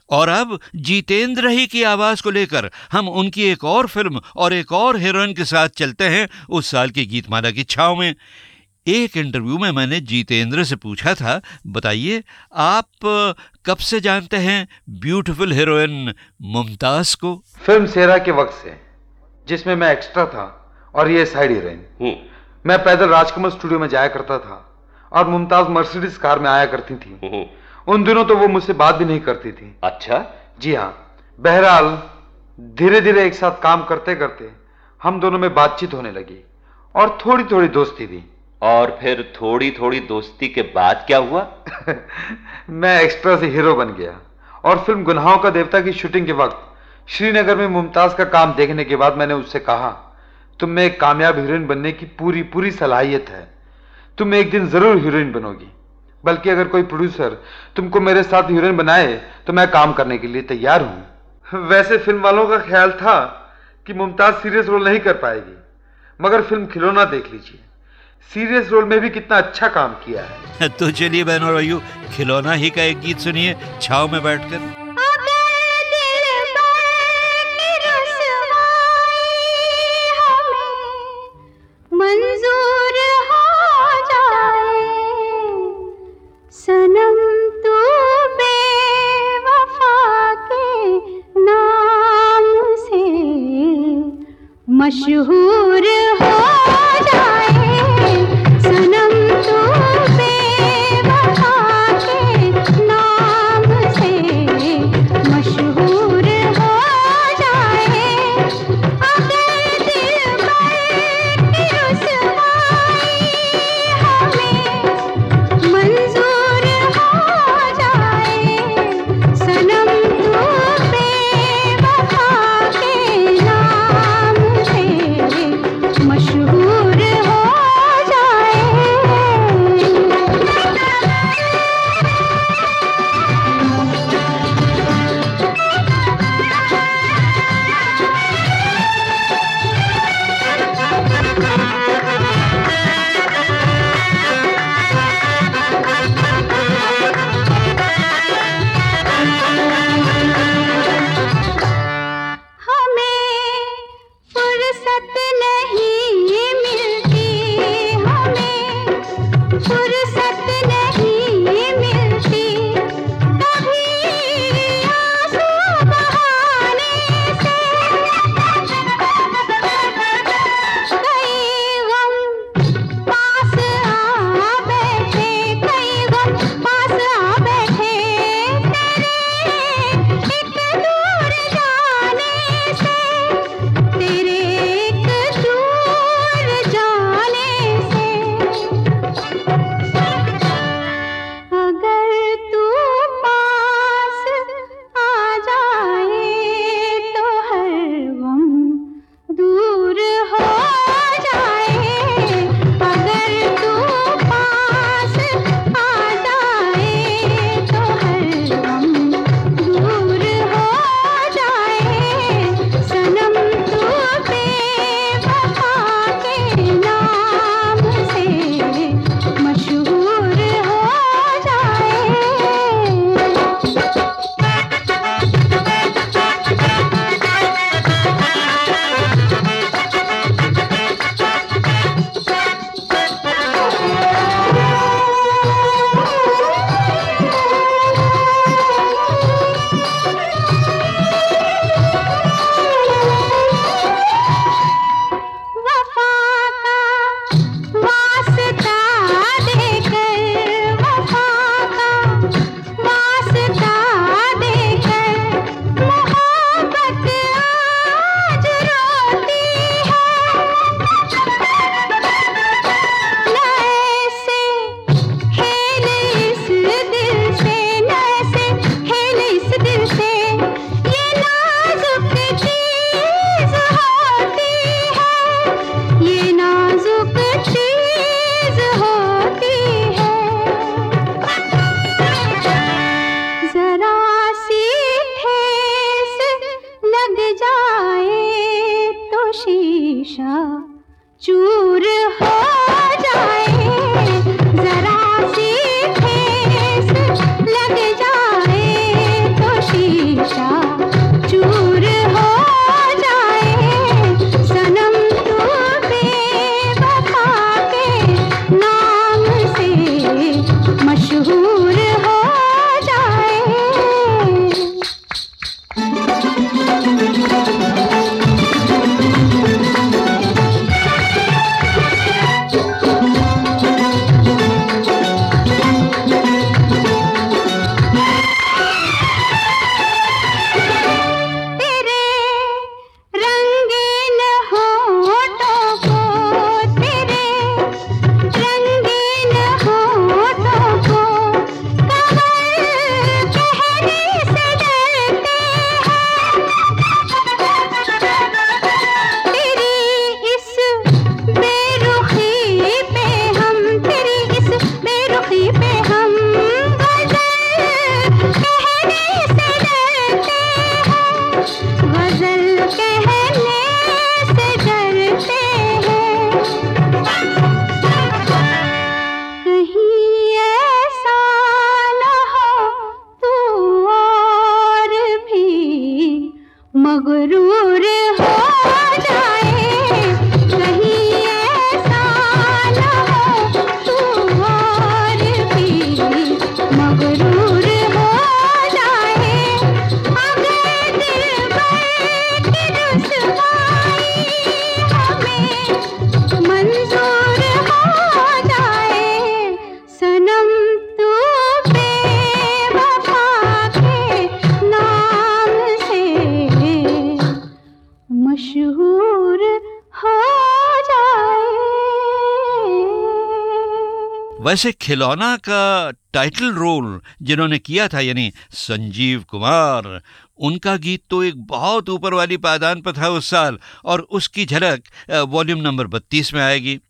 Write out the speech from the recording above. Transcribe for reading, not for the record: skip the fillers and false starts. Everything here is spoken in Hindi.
और अब जितेंद्र ही की आवाज को लेकर हम उनकी एक और फिल्म और एक और हीरोइन के साथ चलते हैं उस साल की गीतमाला की छाव में। एक इंटरव्यू में मैंने जितेंद्र से पूछा था, बताइए आप कब से जानते हैं ब्यूटीफुल हीरोइन मुमताज को? फिल्म सेरा के वक्त से, जिसमें मैं एक्स्ट्रा था और ये साइड हीरोइन। मैं पैदल राजकमल स्टूडियो में जाया करता था और मुमताज मर्सिडीज कार में आया करती थी। उन दिनों तो वो मुझसे बात भी नहीं करती थी। अच्छा? जी हाँ। बहरहाल धीरे धीरे एक साथ काम करते करते हम दोनों में बातचीत होने लगी और थोड़ी थोड़ी दोस्ती भी। और फिर थोड़ी थोड़ी दोस्ती के बाद क्या हुआ? मैं एक्स्ट्रा से हीरो बन गया और फिल्म गुनाहों का देवता की शूटिंग के वक्त श्रीनगर में मुमताज का काम देखने के बाद मैंने उससे कहा, तुम में एक कामयाब हीरोइन बनने की पूरी पूरी सलाहियत है। तुम एक दिन जरूर हीरोइन बनोगी। बल्कि अगर कोई प्रोड्यूसर तुमको मेरे साथ हीरोइन बनाए तो मैं काम करने के लिए तैयार हूं। वैसे फिल्म वालों का ख्याल था कि मुमताज सीरियस रोल नहीं कर पाएगी, मगर फिल्म खिलौना देख लीजिए, सीरियस रोल में भी कितना अच्छा काम किया है। तो चलिए बहनों और भाइयों, खिलौना ही का एक गीत सुनिए छाव में बैठकर। सनम तू बेवफा के नाम से मशहूर हो जाए, सनम तू बेवफा के नाम से मशहूर हो जाए। अगर दिलबर की रुसवाई हमें मंजूर हो जाए, सनम तू बेवफा के नाम से वैसे खिलौना का टाइटल रोल जिन्होंने किया था यानी संजीव कुमार, उनका गीत तो एक बहुत ऊपर वाली पायदान पर था उस साल, और उसकी झलक वॉल्यूम नंबर 32 में आएगी।